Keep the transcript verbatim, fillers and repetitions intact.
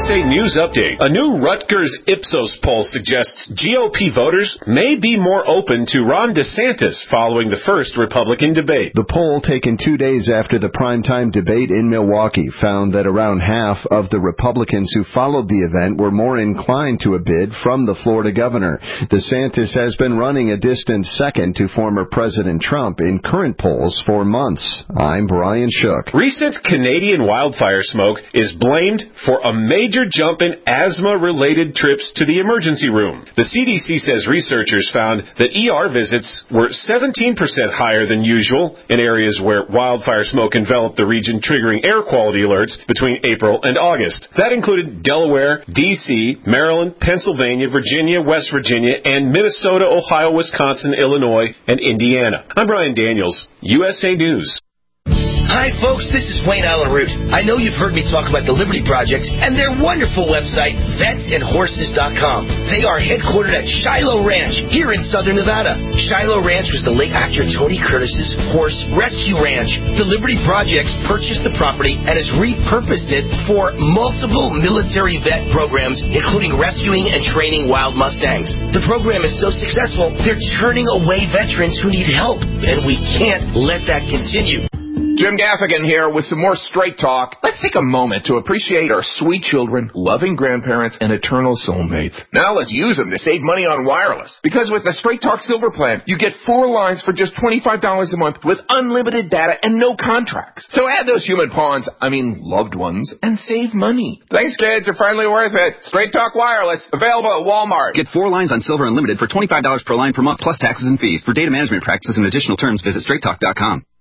S A News Update. A new Rutgers Ipsos poll suggests G O P voters may be more open to Ron DeSantis following the first Republican debate. The poll, taken two days after the primetime debate in Milwaukee, found that around half of the Republicans who followed the event were more inclined to a bid from the Florida governor. DeSantis has been running a distant second to former President Trump in current polls for months. I'm Brian Shook. Recent Canadian wildfire smoke is blamed for a major jump in asthma-related trips to the emergency room. The C D C says researchers found that E R visits were seventeen percent higher than usual in areas where wildfire smoke enveloped the region, triggering air quality alerts between April and August. That included Delaware, D C, Maryland, Pennsylvania, Virginia, West Virginia, and Minnesota, Ohio, Wisconsin, Illinois, and Indiana. I'm Brian Daniels, U S A News. Hi, folks. This is Wayne Allen Root. I know you've heard me talk about the Liberty Projects and their wonderful website, vets and horses dot com. They are headquartered at Shiloh Ranch here in southern Nevada. Shiloh Ranch was the late actor Tony Curtis's horse rescue ranch. The Liberty Projects purchased the property and has repurposed it for multiple military vet programs, including rescuing and training wild Mustangs. The program is so successful, they're turning away veterans who need help, and we can't let that continue. Jim Gaffigan here with some more Straight Talk. Let's take a moment to appreciate our sweet children, loving grandparents, and eternal soulmates. Now let's use them to save money on wireless. Because with the Straight Talk Silver Plan, you get four lines for just twenty-five dollars a month with unlimited data and no contracts. So add those human pawns, I mean loved ones, and save money. Thanks, kids. You're finally worth it. Straight Talk Wireless, available at Walmart. Get four lines on Silver Unlimited for twenty-five dollars per line per month plus taxes and fees. For data management practices and additional terms, visit straight talk dot com.